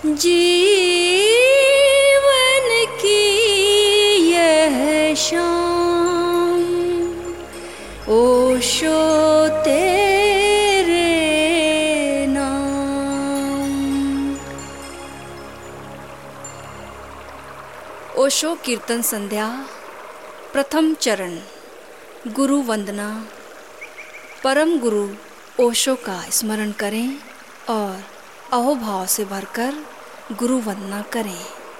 जीवन की यह शाम ओशो तेरे नाम। ओशो कीर्तन संध्या प्रथम चरण गुरु वंदना। परम गुरु ओशो का स्मरण करें और अहोभाव से भरकर गुरु वंदना करें।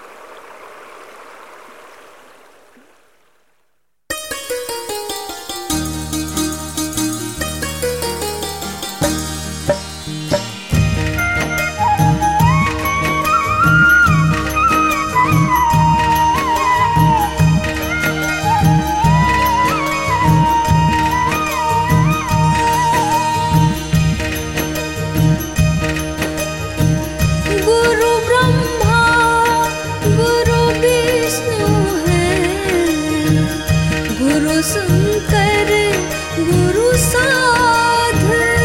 शंकर गुरु साध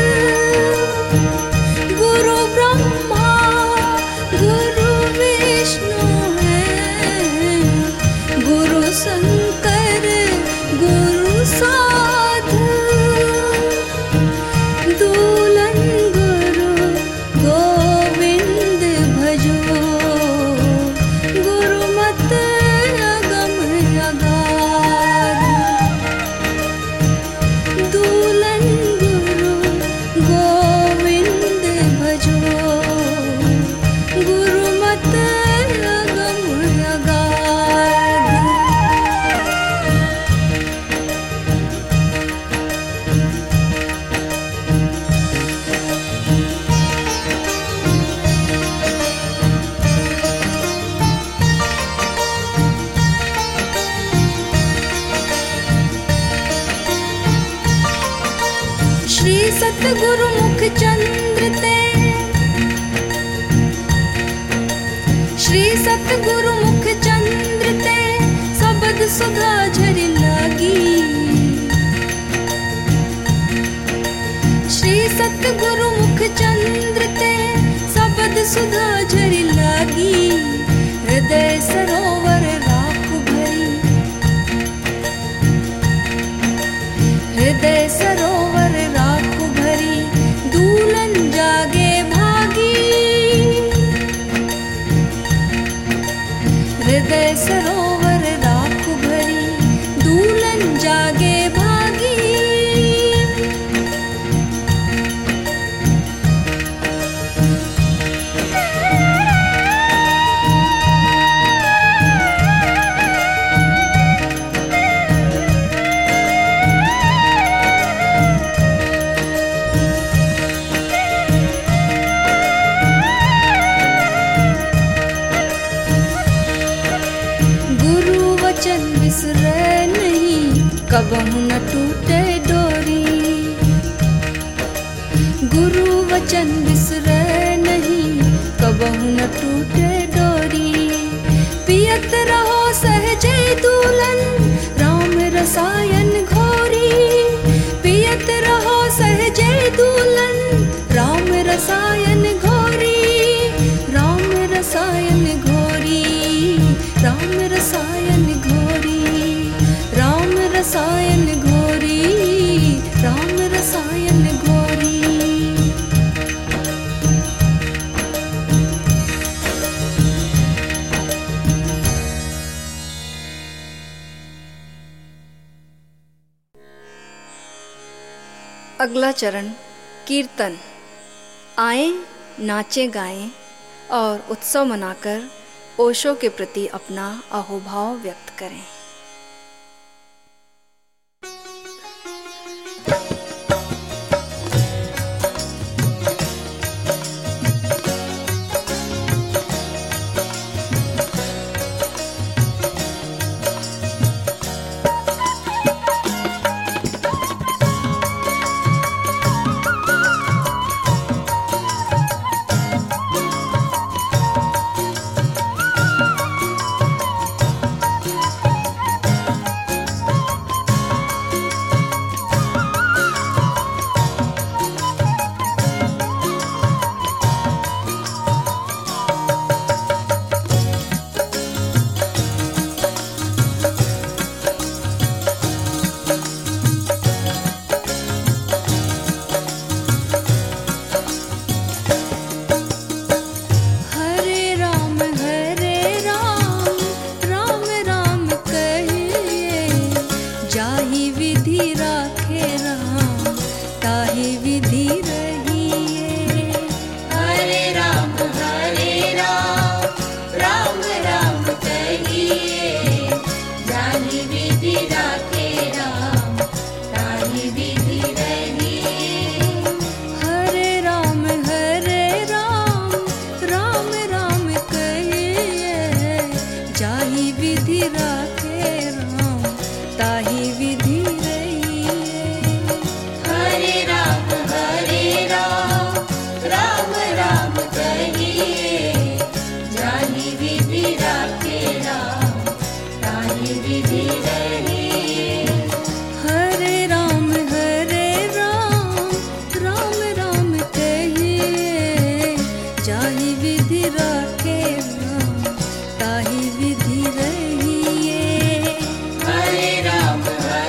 गुरु ब्रह्मा गुरु विष्णु है, गुरु शंकर गुरु साध दूलन गुरु गोविंद भजो गुरु मत अगम अगाध। दूलन गुरु गोविंद भजो गुरु मत अगम अगाध। श्री सतगुरु मुख चंद्र ते, श्री सतगुरु मुख चंद्र ते सबद सुधा झरि लागी। श्री सतगुरु मुख चंद्र ते सबद सुधा झरि लागी। हृदय सरोवर राख भरी, हृदय सरोवर राख भरी दूलन जागे भागी। हृदय सरोवर राख भरी दूलन जागे भागी। वचन बिसरे नहीं कबहु न टूटे डोरी। गुरु वचन बिसरे नहीं कबहु न टूटे डोरी। पियत रहो सहजे दूलन राम रसायन घोरी। पियत रहो सहजे दूलन राम रसायन घोरी। राम रसायन घोरी, राम रसायन घोरी, राम रसायन घोरी, राम रसायन घोरी। अगला चरण कीर्तन। आएं, नाचें गाएं और उत्सव मनाकर ओशो के प्रति अपना अहोभाव व्यक्त करें। विधि रहिए। हरे राम राम राम कहिए, जाहि विधि राखे राम, ताहि विधि रहिए। हरे राम राम राम कहिए, जाहि विधि राखे राम, ताहि विधि रहिए। हरे राम राम राम कहिए, जाहि विधि राखे राम, ताहि विधि रहिए। हरे राम राम कहिए, जाहि विधि राखे राम, ताहि विधि रहिए। हरे राम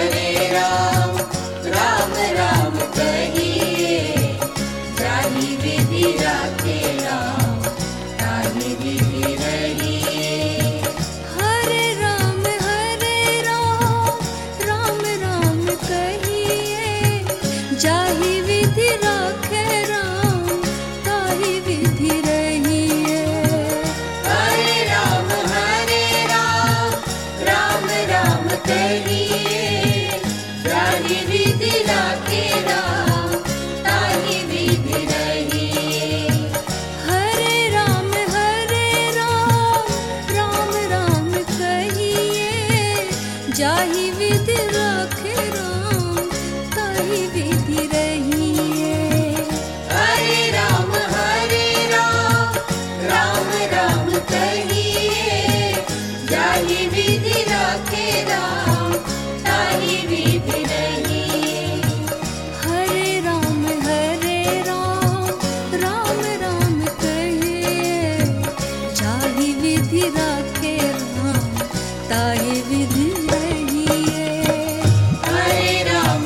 राम कहिए, जाहि विधि राखे राम, ताहि विधि रहिए। हरे राम राम कहिए, जाहि विधि राखे राम, ताहि विधि रहिए। हरे राम राम कहिए, जाहि विधि राखे राम, ताहि विधि रहिए। हरे राम राम कहिए, जाहि विधि राखे राम, ताहि विधि रहिए। हरे राम राम कहिए, जाहि विधि राखे राम, ताहि विधि रहिए। हरे राम राम कहिए, जाहि विधि राखे राम, ताहि विधि रहिए। हरे राम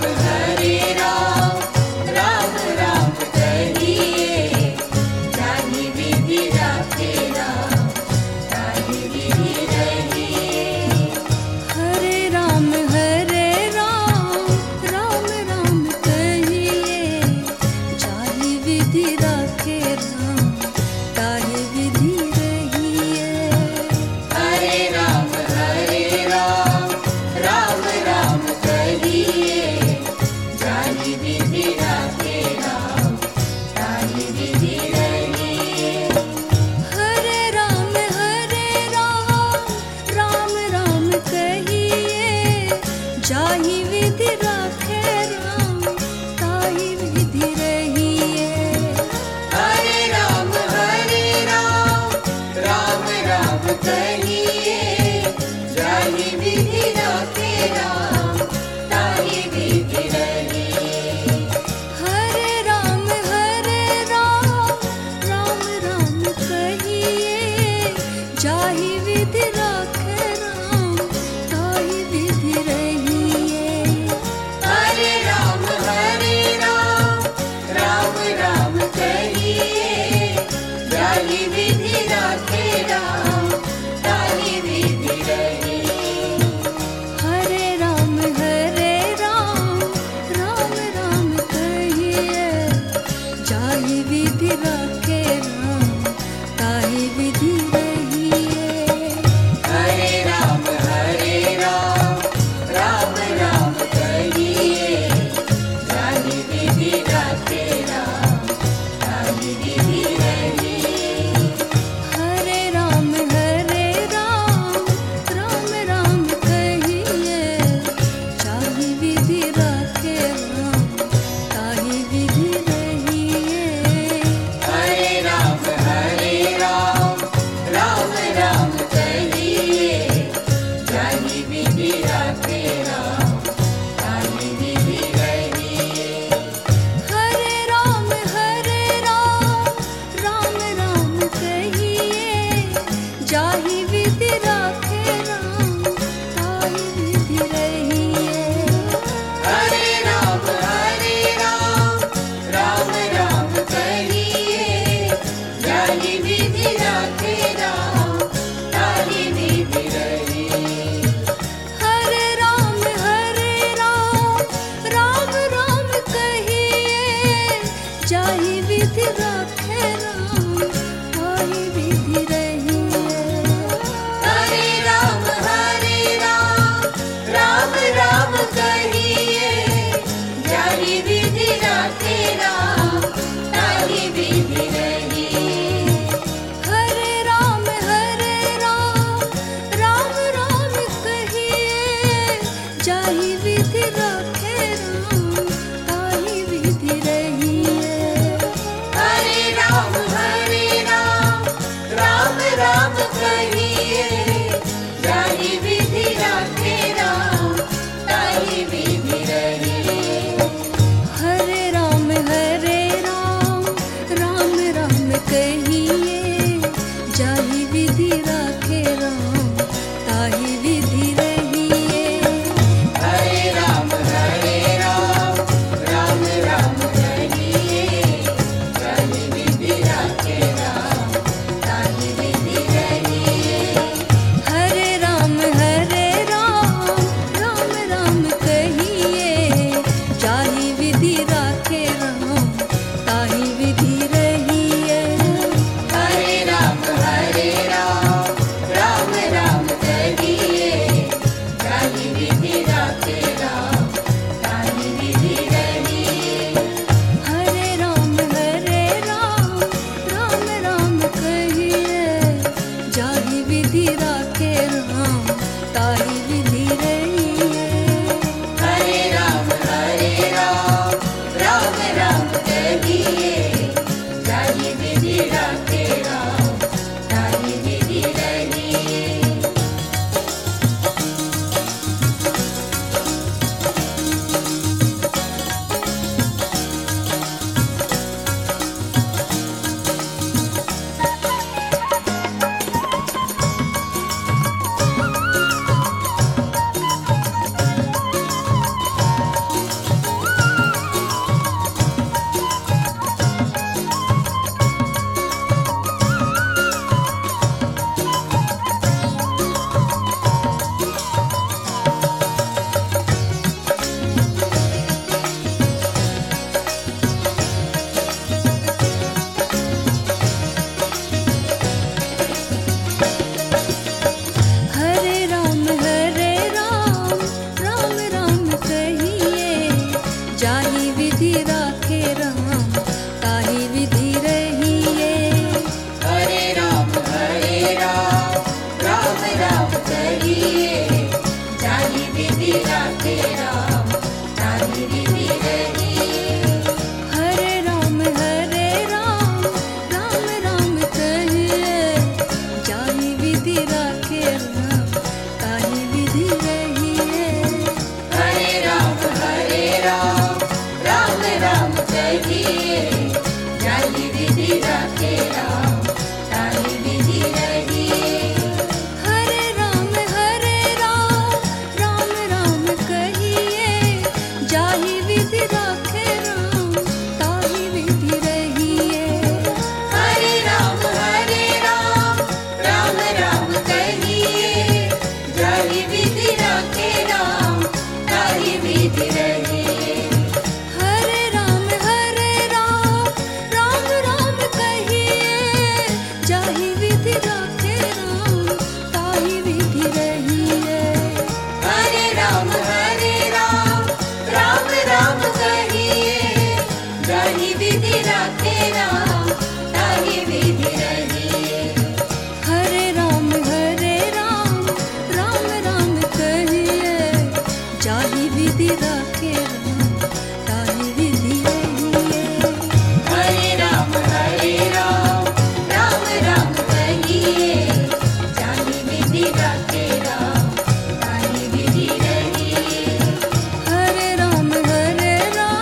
राम कहिए, जाहि विधि राखे राम, ताहि विधि रहिए। हरे राम राम कहिए, जाहि विधि राखे राम, ताहि विधि रहिए। हरे राम राम कहिए, जाहि विधि राखे राम, ताहि विधि रहिए। हरे राम राम कहिए, जाहि विधि राखे राम, ताहि विधि रहिए। हरे राम कहिए, जाहि विधि राखे राम, ताहि विधि रहिए। हरे राम कहिए, जाहि विधि राखे राम, ताहि विधि रहिए। हरे राम कहिए, जाहि विधि राखे राम, ताहि विधि रहिए। हरे राम कहिए, जाहि विधि राखे राम, ताहि विधि रहिए। हरे राम कहिए, जाहि विधि राखे राम, ताहि विधि रहिए। हरे राम कहिए, जाहि विधि राखे राम, ताहि विधि रहिए। हरे जाहि विधि राखे राम ताहि विधि रहिए। हरे राम राम राम कहिए, जाहि विधि राखे राम ताहि विधि रहिए। हरे राम राम राम कहिए, जाहि विधि राखे राम ताहि विधि रहिए। हरे राम राम कहिए, जाहि विधि राखे राम ताहि विधि रहिए। हरे राम राम कहिए, जाहि विधि राखे राम ताहि विधि रहिए। हरे राम राम कहिए, जाहि विधि राखे राम ताहि विधि रहिए। हरे राम राम कहिए, जाहि विधि राखे राम ताहि विधि रहिए। हरे राम राम कहिए, जाहि विधि राखे राम ताहि विधि रहिए। हरे राम राम कहिए, जाहि विधि राखे राम ताहि विधि रहिए। हरे राम राम कहिए, जाहि विधि राखे राम ताहि विधि रहिए। हरे राम राम कहिए, जाहि विधि राखे राम ताहि विधि रहिए। हरे राम कहिए, जाहि विधि राखे राम ताहि विधि रहिए। हरे राम राम कहिए, जाहि विधि राखे राम ताहि विधि रहिए। हरे राम कहिए, जाहि विधि राखे राम ताहि विधि रहिए। हरे राम राम कहिए, जाहि विधि राखे राम ताहि विधि रहिए। हरे राम कहिए, जाहि विधि राखे राम ताहि विधि रहिए। हरे राम कहिए, जाहि विधि राखे राम ताहि विधि रहिए। हरे राम कहिए, जाहि विधि राखे राम ताहि विधि रहिए। हरे राम कहिए, जाहि विधि राखे राम ताहि विधि रहिए। हरे राम कहिए, जाहि विधि राखे राम ताहि विधि रहिए। हरे राम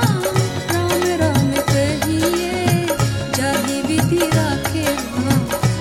कहिए, जाहि विधि राखे राम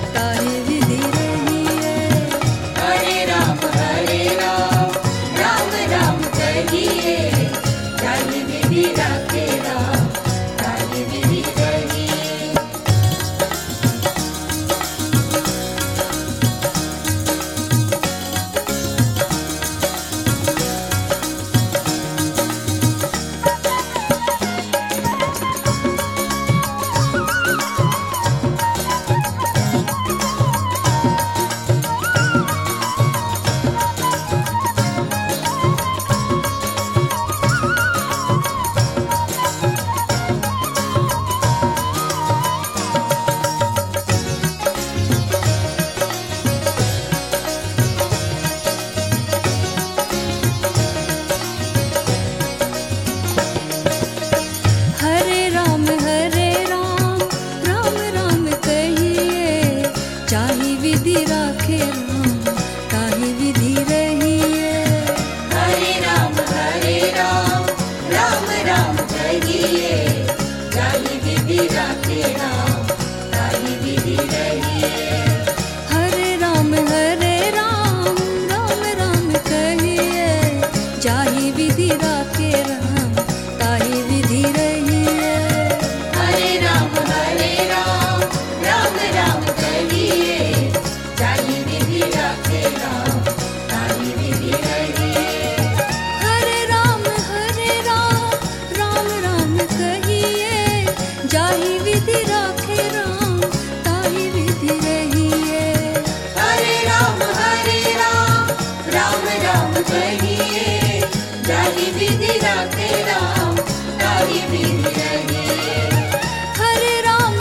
विधि राखे राम ताहि विधि रहिए हरे राम राम राम कहिए जाहि विधि राखे राम ताहि विधि रहिए हरे राम राम कहिए जाहि विधि राखे राम ताहि विधि रहिए हरे राम राम कहिए जाहि विधि राखे राम ताहि विधि रहिए हरे राम राम कहिए जाहि विधि राखे राम ताहि विधि रहिए हरे राम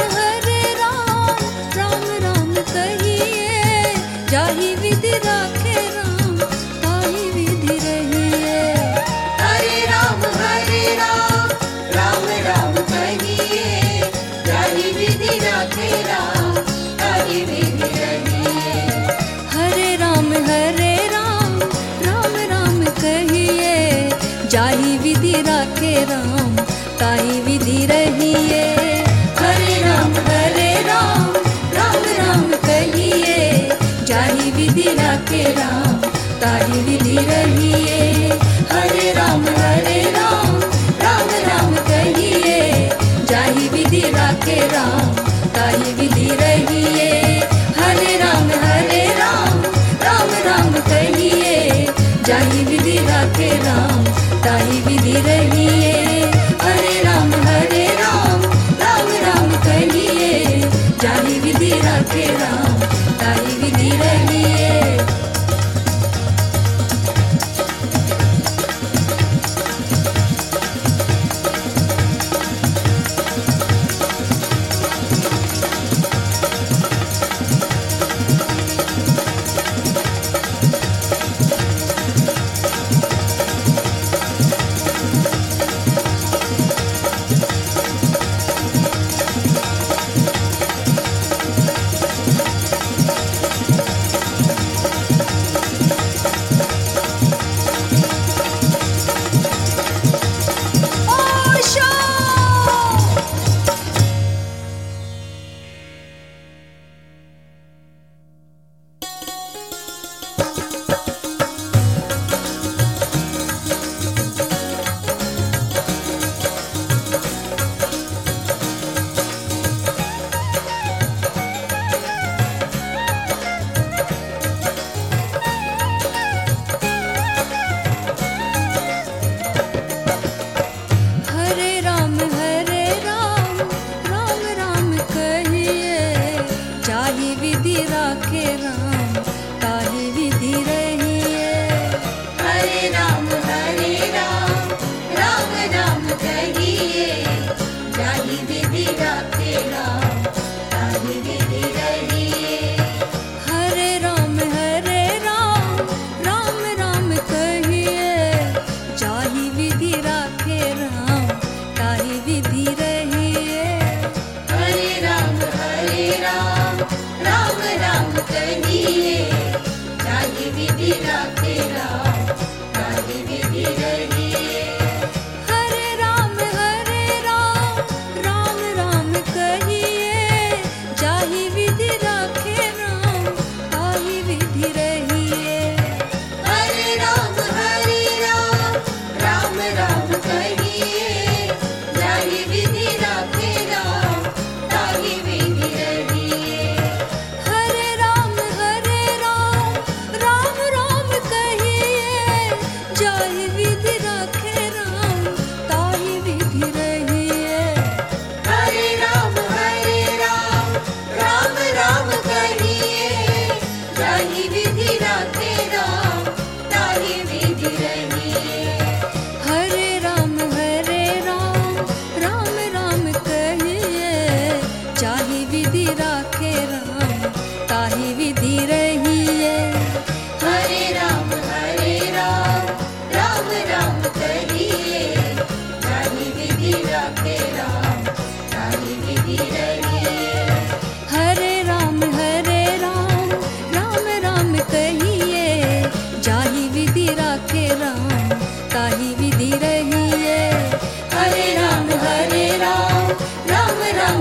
राम कहिए जाहि विधि राखे राम ताहि विधि रहिए हरे राम कहिए जाहि विधि राखे राम ताहि विधि रहिए हरे राम कहिए जाहि विधि राखे राम ताहि विधि रहिए हरे राम कहिए जाहि विधि राखे राम ताहि विधि रहिए हरे राम कहिए जाहि विधि राखे राम ताहि विधि रहिए हरे राम कहिए जाहि विधि राखे राम ताहि विधि रहिए हरे राम कहिए जाहि विधि राखे राम ताहि विधि रहिए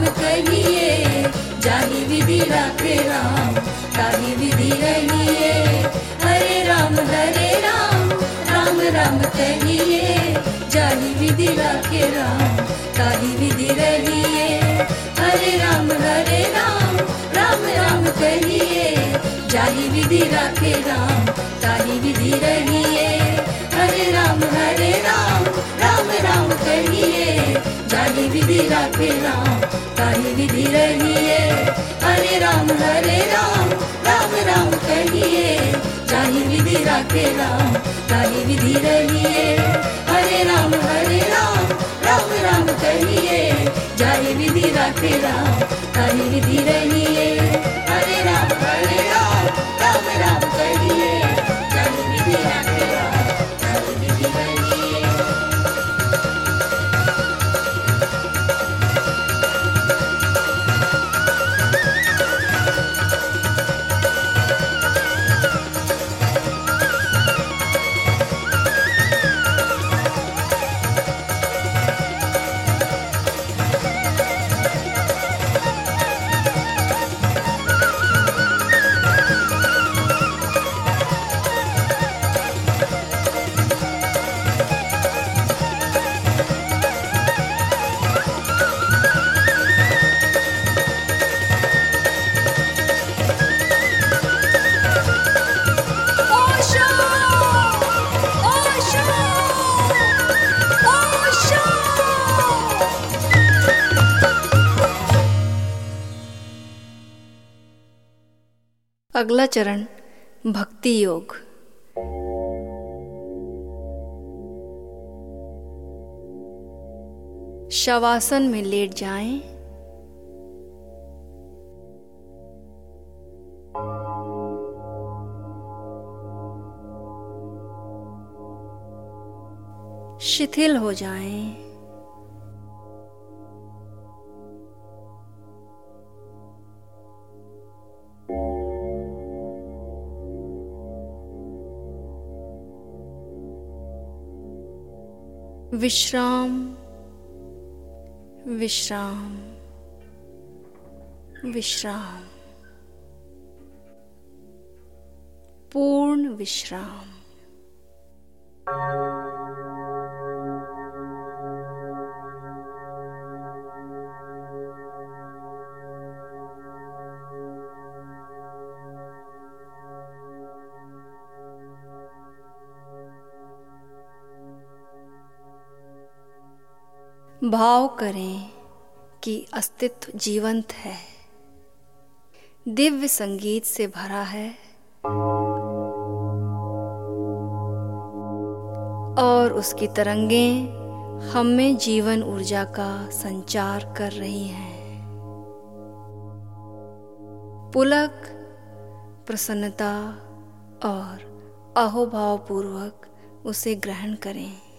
कहिए जाहि विधि राखे राम ताहि विधि रहिए। हरे राम राम राम कहिए जाहि विधि राखे राम ताहि विधि रहिए। हरे राम राम राम कहिए जाहि विधि राखे राम ताहि विधि रहिए। हरे राम राम कहिए जाहि विधि राखे राम ताहि विधि रहिए। हरे राम राम कहिए जाहि विधि राखे राम ताहि विधि रहिए। हरे राम राम कहिए जाहि विधि राखे राम ताहि विधि रहिए। हरे राम राम कहिए जाहि विधि राखे राम ताहि विधि रहिए। अगला चरण भक्ति योग। शवासन में लेट जाएं। शिथिल हो जाएं। विश्राम विश्राम विश्राम, पूर्ण विश्राम। भाव करें कि अस्तित्व जीवंत है, दिव्य संगीत से भरा है और उसकी तरंगें हम में जीवन ऊर्जा का संचार कर रही हैं। पुलक प्रसन्नता और अहोभाव पूर्वक उसे ग्रहण करें।